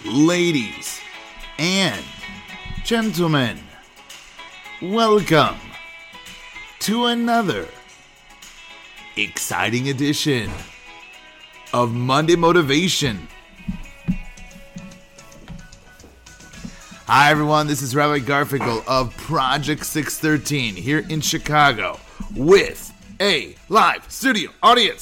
Ladies and gentlemen, welcome to another exciting edition of Monday Motivation. Hi everyone, this is Rabbi Garfinkel of Project 613 here in Chicago with a live studio audience.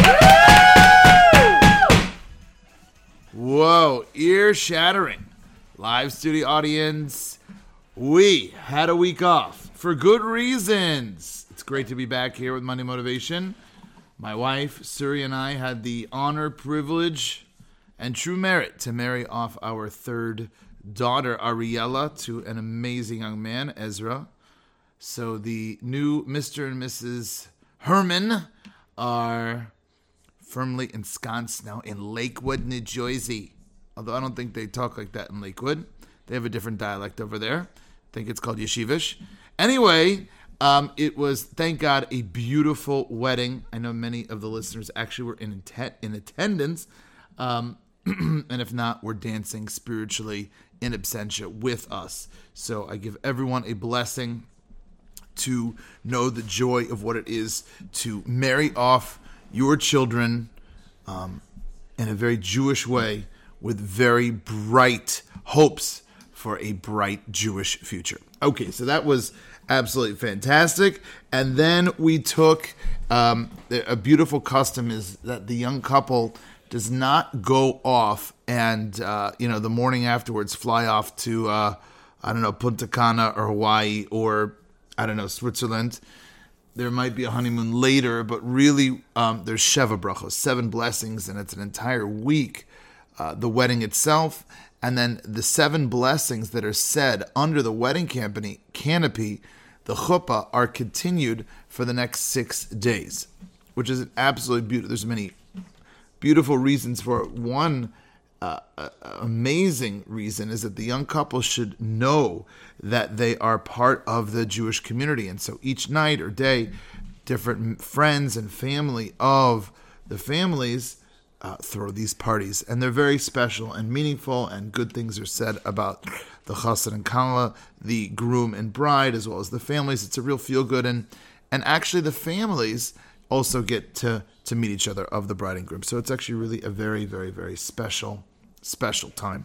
Whoa, ear-shattering. Live studio audience. We had a week off for good reasons. It's great to be back here with Monday Motivation. My wife, Suri, and I had the honor, privilege, and true merit to marry off our third daughter, Ariella, to an amazing young man, Ezra. So the new Mr. and Mrs. Herman are firmly ensconced now in Lakewood, New Jersey. Although I don't think they talk like that in Lakewood. They have a different dialect over there. I think it's called Yeshivish. Anyway, it was, thank God, a beautiful wedding. I know many of the listeners actually were in attendance. And if not, we're dancing spiritually in absentia with us. So I give everyone a blessing to know the joy of what it is to marry off your children in a very Jewish way with very bright hopes for a bright Jewish future. Okay, so that was absolutely fantastic. And then we took a beautiful custom is that the young couple does not go off and, the morning afterwards fly off to, Punta Cana or Hawaii or, Switzerland. There might be a honeymoon later, but really there's Sheva Brachos, 7 blessings, and it's an entire week, the wedding itself, and then the 7 blessings that are said under the wedding canopy, the chuppah, are continued for the next 6 days, which is an absolutely beautiful. There's many beautiful reasons for it. One amazing reason is that the young couple should know that they are part of the Jewish community. And so each night or day, different friends and family of the families throw these parties. And they're very special and meaningful, and good things are said about the chassan and kala, the groom and bride, as well as the families. It's a real feel-good. And actually the families also get to meet each other of the bride and groom. So it's actually really a very, very, very special time.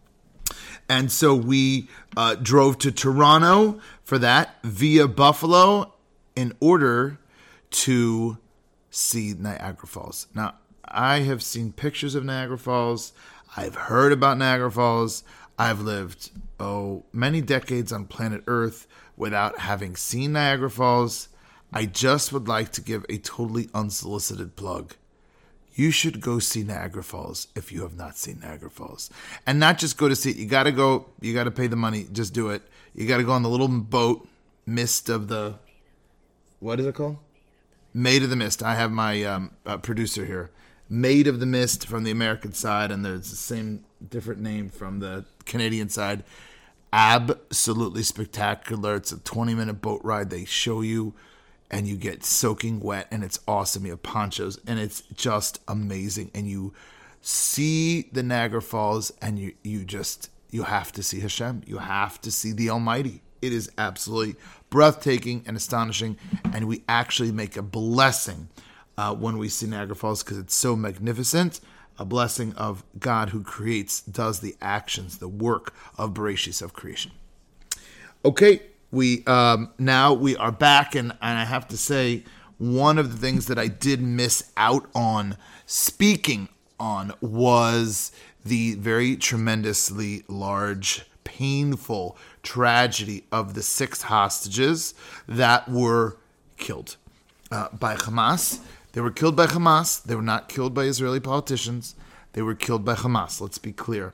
And so we drove to Toronto for that via Buffalo in order to see Niagara Falls. Now, I have seen pictures of Niagara Falls. I've heard about Niagara Falls. I've lived, many decades on planet Earth without having seen Niagara Falls. I just would like to give a totally unsolicited plug. You should go see Niagara Falls if you have not seen Niagara Falls. And not just go to see it. You got to go. You got to pay the money. Just do it. You got to go on the little boat, Mist of the... What is it called? Maid of the Mist. I have my producer here. Maid of the Mist from the American side, and there's the same different name from the Canadian side. Absolutely spectacular. It's a 20-minute boat ride. They show you, and you get soaking wet, and it's awesome. You have ponchos, and it's just amazing. And you see the Niagara Falls, and you have to see Hashem. You have to see the Almighty. It is absolutely breathtaking and astonishing, and we actually make a blessing when we see Niagara Falls because it's so magnificent. A blessing of God who does the actions, the work of Bereshis, of creation. Okay. We are back, and I have to say, one of the things that I did miss out on speaking on was the very tremendously large, painful tragedy of the 6 hostages that were killed by Hamas. They were killed by Hamas. They were not killed by Israeli politicians. They were killed by Hamas. Let's be clear.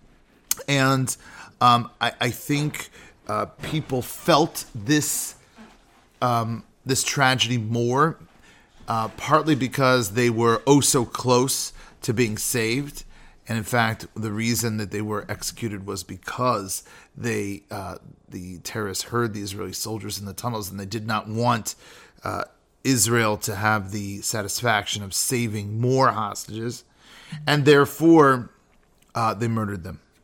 And I think... people felt this tragedy more, partly because they were so close to being saved, and in fact, the reason that they were executed was because the terrorists heard the Israeli soldiers in the tunnels, and they did not want Israel to have the satisfaction of saving more hostages, and therefore they murdered them.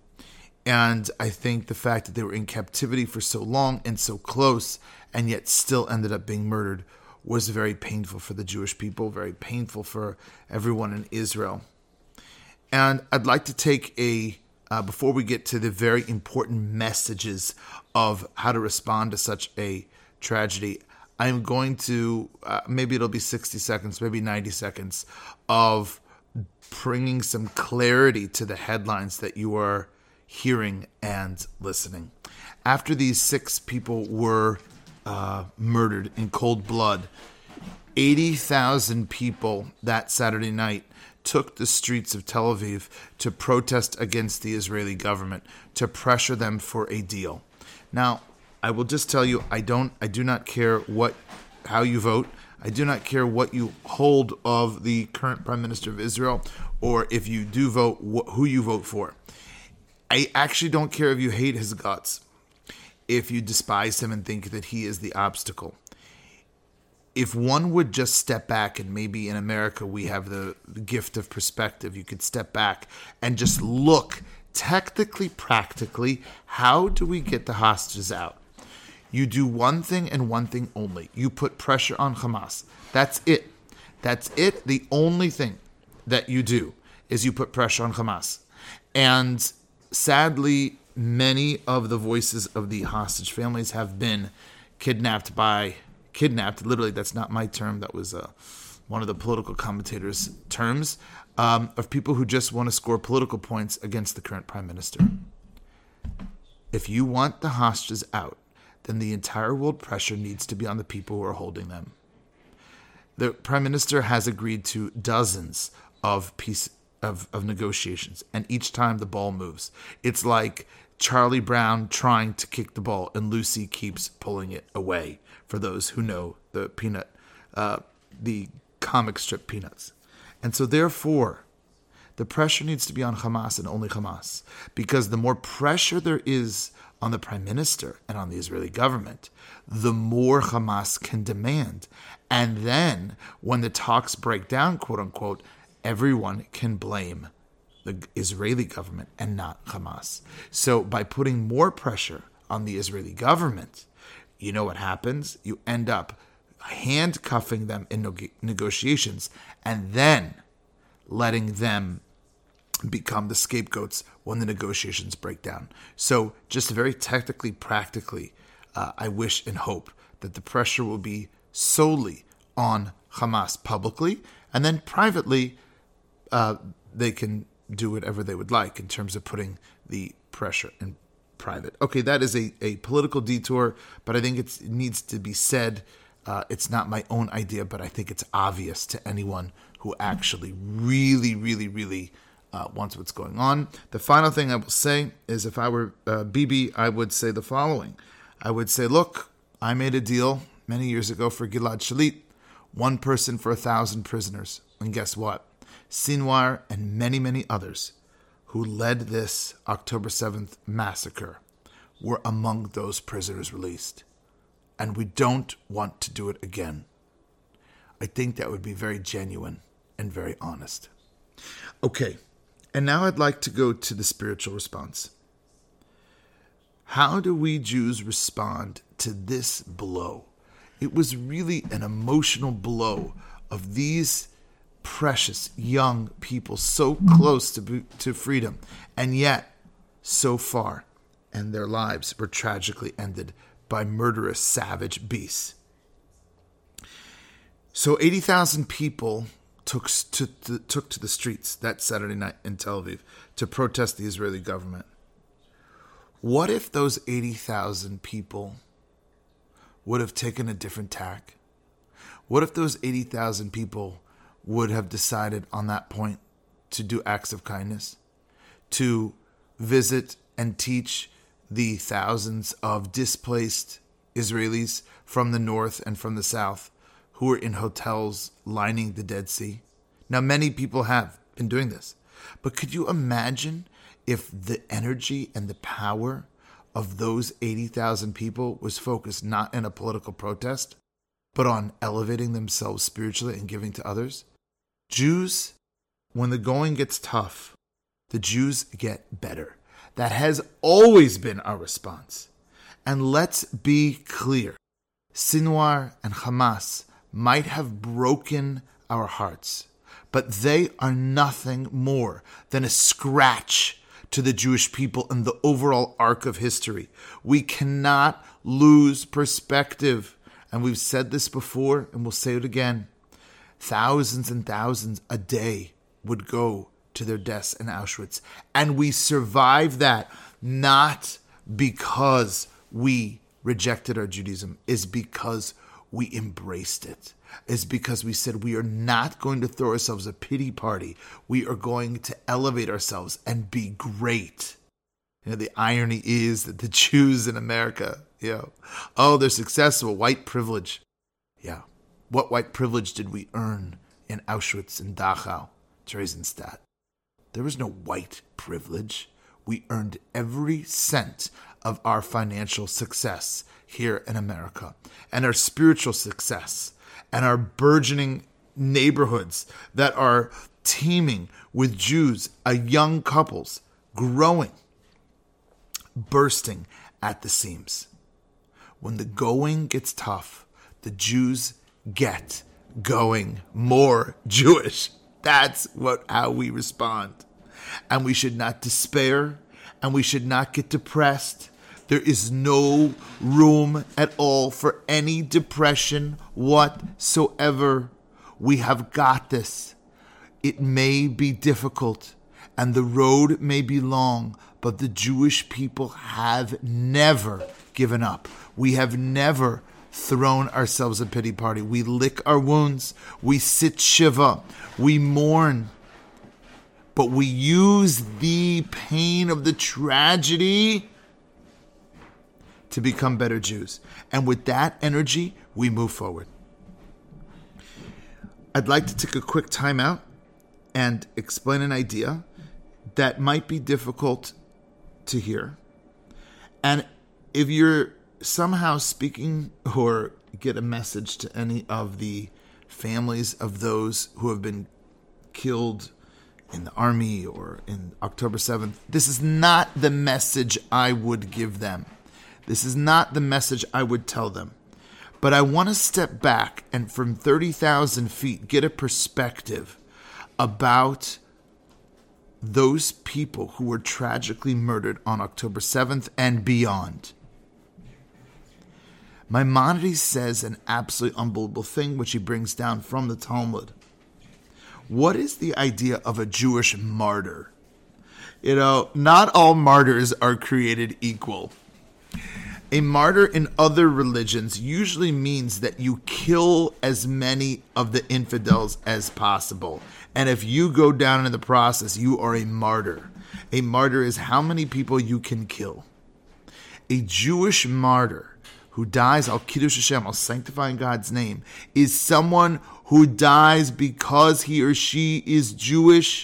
And I think the fact that they were in captivity for so long and so close and yet still ended up being murdered was very painful for the Jewish people, very painful for everyone in Israel. And I'd like to take before we get to the very important messages of how to respond to such a tragedy, I'm going to, maybe it'll be 60 seconds, maybe 90 seconds, of bringing some clarity to the headlines that you are hearing and listening. After these 6 people were murdered in cold blood, 80,000 people that Saturday night took the streets of Tel Aviv to protest against the Israeli government, to pressure them for a deal. Now, I will just tell you, I do not care how you vote. I do not care what you hold of the current Prime Minister of Israel, or if you do vote, who you vote for. I actually don't care if you hate his guts, if you despise him and think that he is the obstacle. If one would just step back, and maybe in America we have the gift of perspective, you could step back and just look technically, practically, how do we get the hostages out? You do one thing and one thing only. You put pressure on Hamas. That's it. That's it. The only thing that you do is you put pressure on Hamas. And sadly, many of the voices of the hostage families have been kidnapped, literally, that's not my term, that was one of the political commentators' terms, of people who just want to score political points against the current prime minister. If you want the hostages out, then the entire world pressure needs to be on the people who are holding them. The prime minister has agreed to dozens of negotiations, and each time the ball moves, it's like Charlie Brown trying to kick the ball and Lucy keeps pulling it away, for those who know the comic strip Peanuts. And so therefore, the pressure needs to be on Hamas and only Hamas, because the more pressure there is on the prime minister and on the Israeli government, the more Hamas can demand. And then when the talks break down, quote unquote, everyone can blame the Israeli government and not Hamas. So by putting more pressure on the Israeli government, you know what happens? You end up handcuffing them in negotiations and then letting them become the scapegoats when the negotiations break down. So just very technically, practically, I wish and hope that the pressure will be solely on Hamas publicly, and then privately, they can do whatever they would like in terms of putting the pressure in private. Okay, that is a political detour, but I think it needs to be said. It's not my own idea, but I think it's obvious to anyone who actually really, really, really wants what's going on. The final thing I will say is, if I were Bibi, I would say the following. I would say, look, I made a deal many years ago for Gilad Shalit, 1 person for 1,000 prisoners. And guess what? Sinwar and many, many others who led this October 7th massacre were among those prisoners released. And we don't want to do it again. I think that would be very genuine and very honest. Okay, and now I'd like to go to the spiritual response. How do we Jews respond to this blow? It was really an emotional blow of these precious young people so close to freedom, and yet so far, and their lives were tragically ended by murderous, savage beasts. So 80,000 people took to the streets that Saturday night in Tel Aviv to protest the Israeli government. What if those 80,000 people would have taken a different tack? What if those 80,000 people would have decided on that point to do acts of kindness, to visit and teach the thousands of displaced Israelis from the north and from the south who are in hotels lining the Dead Sea? Now, many people have been doing this, but could you imagine if the energy and the power of those 80,000 people was focused not in a political protest, but on elevating themselves spiritually and giving to others? Jews, when the going gets tough, the Jews get better. That has always been our response. And let's be clear. Sinwar and Hamas might have broken our hearts, but they are nothing more than a scratch to the Jewish people in the overall arc of history. We cannot lose perspective. And we've said this before, and we'll say it again. Thousands and thousands a day would go to their deaths in Auschwitz. And we survived that not because we rejected our Judaism, is because we embraced it. Is because we said we are not going to throw ourselves a pity party. We are going to elevate ourselves and be great. The irony is that the Jews in America, they're successful, white privilege. Yeah. What white privilege did we earn in Auschwitz and Dachau, Theresienstadt? There was no white privilege. We earned every cent of our financial success here in America, and our spiritual success, and our burgeoning neighborhoods that are teeming with Jews, young couples, growing, bursting at the seams. When the going gets tough, the Jews get going more Jewish. That's how we respond. And we should not despair, and we should not get depressed. There is no room at all for any depression whatsoever. We have got this. It may be difficult, and the road may be long, but the Jewish people have never given up. We have never thrown ourselves a pity party. We lick our wounds. We sit shiva. We mourn. But we use the pain of the tragedy to become better Jews. And with that energy, we move forward. I'd like to take a quick time out and explain an idea that might be difficult to hear. And if you're somehow speaking or get a message to any of the families of those who have been killed in the army or in October 7th, this is not the message I would give them. This is not the message I would tell them. But I want to step back and from 30,000 feet get a perspective about those people who were tragically murdered on October 7th and beyond. Maimonides says an absolutely unbelievable thing, which he brings down from the Talmud. What is the idea of a Jewish martyr? Not all martyrs are created equal. A martyr in other religions usually means that you kill as many of the infidels as possible. And if you go down in the process, you are a martyr. A martyr is how many people you can kill. A Jewish martyr who dies al Kiddush Hashem, al sanctifying God's name, is someone who dies because he or she is Jewish.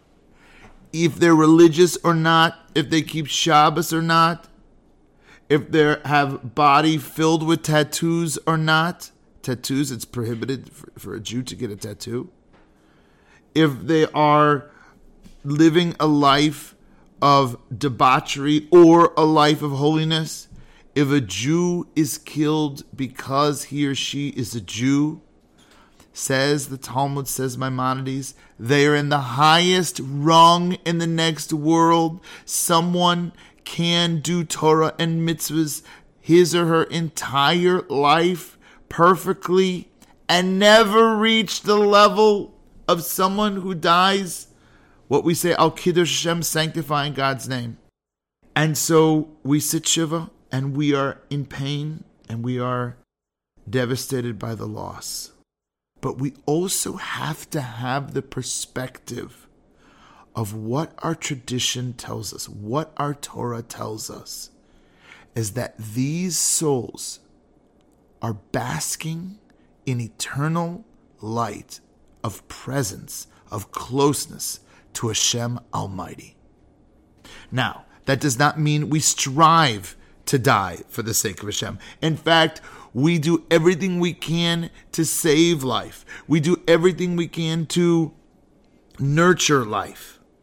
If they're religious or not, if they keep Shabbos or not, if they have body filled with tattoos or not. Tattoos, it's prohibited for a Jew to get a tattoo. If they are living a life of debauchery or a life of holiness. If a Jew is killed because he or she is a Jew, says the Talmud, says Maimonides, they are in the highest rung in the next world. Someone can do Torah and mitzvahs his or her entire life perfectly and never reach the level of someone who dies, what we say, Al Kiddush Hashem, sanctifying God's name. And so we sit Shiva and we are in pain and we are devastated by the loss. But we also have to have the perspective of what our tradition tells us, what our Torah tells us, is that these souls are basking in eternal light of presence, of closeness to Hashem Almighty. Now, that does not mean we strive to die for the sake of Hashem. In fact, we do everything we can to save life. We do everything we can to nurture life.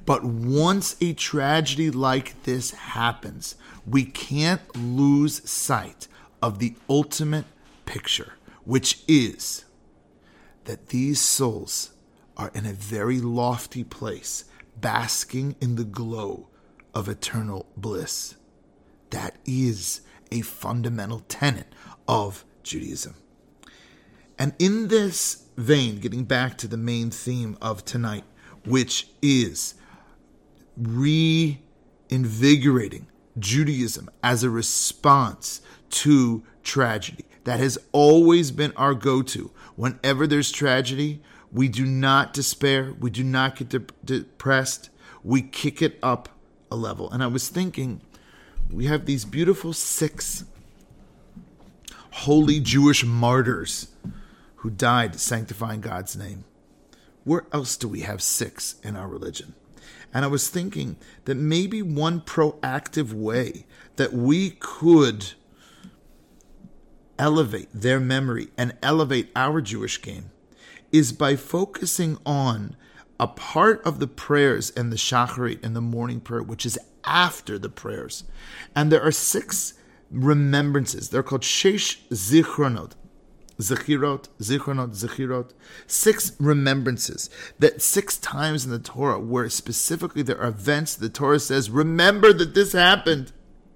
But once a tragedy like this happens, we can't lose sight of the ultimate picture, which is that these souls are in a very lofty place, basking in the glow of eternal bliss. That is a fundamental tenet of Judaism. And in this vein, getting back to the main theme of tonight, which is reinvigorating Judaism as a response to tragedy. That has always been our go-to. Whenever there's tragedy, we do not despair. We do not get depressed. We kick it up a level. And I was thinking, we have these beautiful 6 holy Jewish martyrs who died sanctifying God's name. Where else do we have 6 in our religion? And I was thinking that maybe one proactive way that we could elevate their memory and elevate our Jewish game is by focusing on a part of the prayers and the shacharit and the morning prayer, which is after the prayers. And there are 6 remembrances. They're called Shesh Zichronot. Zechirot, 6 remembrances, that 6 times in the Torah where specifically there are events the Torah says, remember that this happened.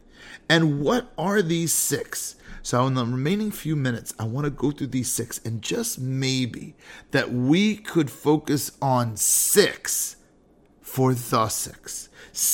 And what are these 6? So in the remaining few minutes, I want to go through these 6 and just maybe that we could focus on 6 for the 6.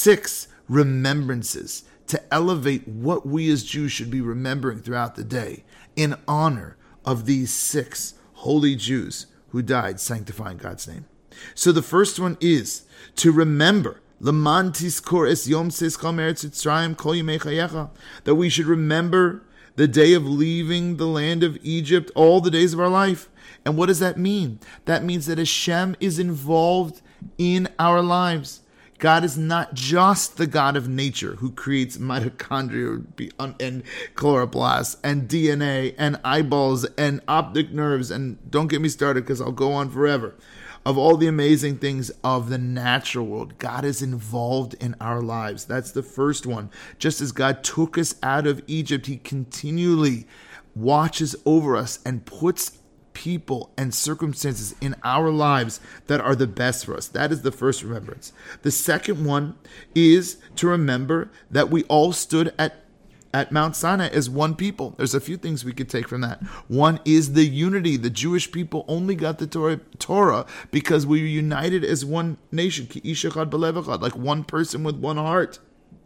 6 remembrances to elevate what we as Jews should be remembering throughout the day in honor of these 6 holy Jews who died sanctifying God's name. So the first one is to remember Leman tizkor es yom seischa me'eretz Mitzrayim kol yemei chayecha, that we should remember the day of leaving the land of Egypt all the days of our life. And what does that mean? That means that Hashem is involved in our lives. God is not just the God of nature who creates mitochondria and chloroplasts and DNA and eyeballs and optic nerves. And don't get me started because I'll go on forever. Of all the amazing things of the natural world, God is involved in our lives. That's the first one. Just as God took us out of Egypt, He continually watches over us and puts people and circumstances in our lives that are the best for us. That is the first remembrance. The second one is to remember that we all stood at Mount Sinai as one people. There's a few things we could take from that. One is the unity. The Jewish people only got the Torah because we were united as one nation, ki ish echad b'lev echad, like one person with one heart.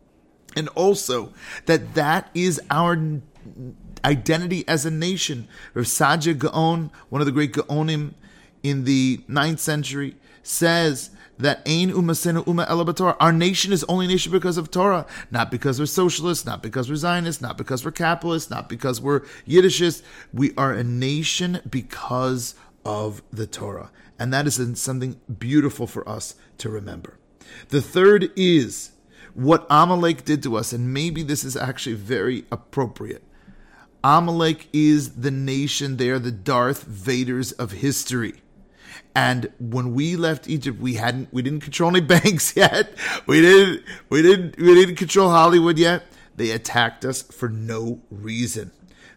And also that is our identity as a nation. Rav Saadia Gaon, one of the great Gaonim in the 9th century, says that Ein umasenu uma ela b'Torah. Our nation is only nation because of Torah, not because we're socialists, not because we're Zionists, not because we're capitalists, not because we're Yiddishists. We are a nation because of the Torah, and that is something beautiful for us to remember. The third is what Amalek did to us, and maybe this is actually very appropriate. Amalek is the nation. They are the Darth Vaders of history. And when we left Egypt, we didn't control any banks yet. We didn't control Hollywood yet. They attacked us for no reason.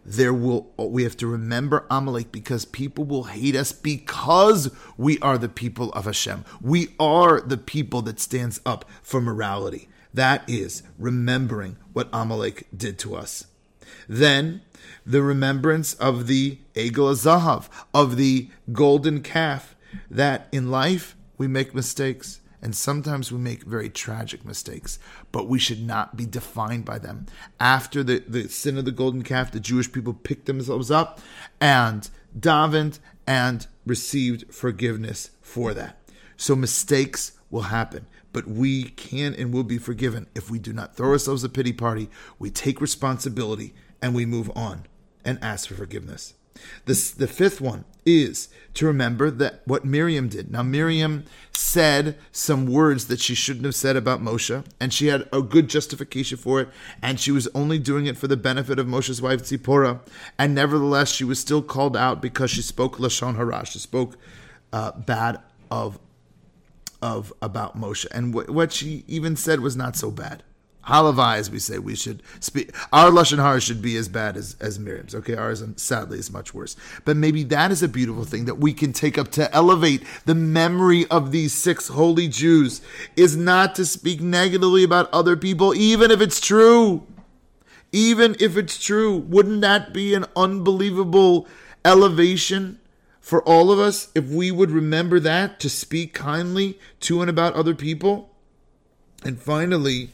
We have to remember Amalek because people will hate us because we are the people of Hashem. We are the people that stands up for morality. That is remembering what Amalek did to us. Then the remembrance of the Egel Zahav, of the golden calf, that in life we make mistakes and sometimes we make very tragic mistakes, but we should not be defined by them. After the sin of the golden calf, the Jewish people picked themselves up and davened and received forgiveness for that. So mistakes will happen, but we can and will be forgiven if we do not throw ourselves a pity party. We take responsibility and we move on and ask for forgiveness. The fifth one is to remember that what Miriam did. Now, Miriam said some words that she shouldn't have said about Moshe, and she had a good justification for it, and she was only doing it for the benefit of Moshe's wife, Tzipporah, and nevertheless, she was still called out because she spoke Lashon Hara. She spoke bad of about Moshe. And what she even said was not so bad. Halavai, as we say, we should speak. Our Lashon Hara should be as bad as Miriam's. Okay, ours, sadly, is much worse. But maybe that is a beautiful thing that we can take up to elevate the memory of these 6 holy Jews, is not to speak negatively about other people, even if it's true. Even if it's true, wouldn't that be an unbelievable elevation for all of us if we would remember that, to speak kindly to and about other people? And finally,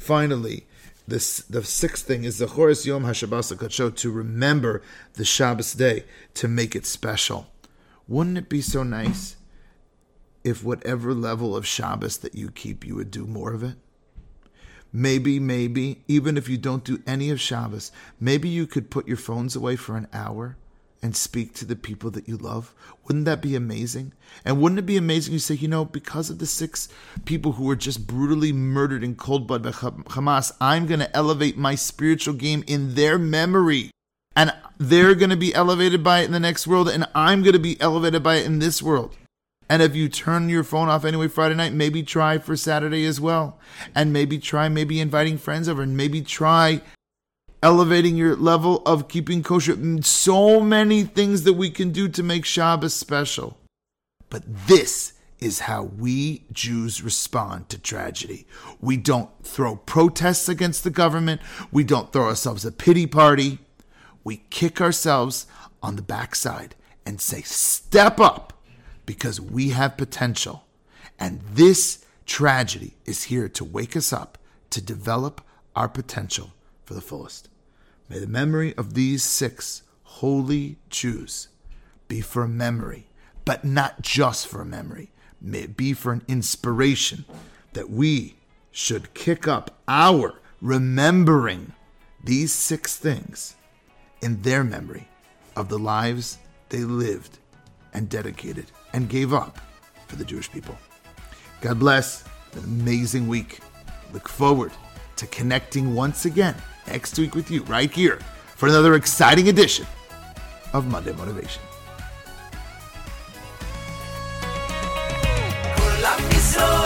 the 6th thing is Zechoros Yom HaShabbos HaKadosh, to remember the Shabbos day, to make it special. Wouldn't it be so nice if whatever level of Shabbos that you keep, you would do more of it? Maybe, even if you don't do any of Shabbos, maybe you could put your phones away for an hour and speak to the people that you love. Wouldn't that be amazing? And wouldn't it be amazing, you say, because of the 6 people who were just brutally murdered in cold blood by Hamas, I'm going to elevate my spiritual game in their memory. And they're going to be elevated by it in the next world, and I'm going to be elevated by it in this world. And if you turn your phone off anyway Friday night, maybe try for Saturday as well. And maybe try inviting friends over, and maybe try elevating your level of keeping kosher. So many things that we can do to make Shabbos special. But this is how we Jews respond to tragedy. We don't throw protests against the government. We don't throw ourselves a pity party. We kick ourselves on the backside and say, step up, because we have potential. And this tragedy is here to wake us up, to develop our potential for the fullest. May the memory of these 6 holy Jews be for a memory, but not just for a memory. May it be for an inspiration that we should kick up our remembering these 6 things in their memory of the lives they lived and dedicated and gave up for the Jewish people. God bless. An amazing week. Look forward to connecting once again next week with you right here for another exciting edition of Monday Motivation. Kol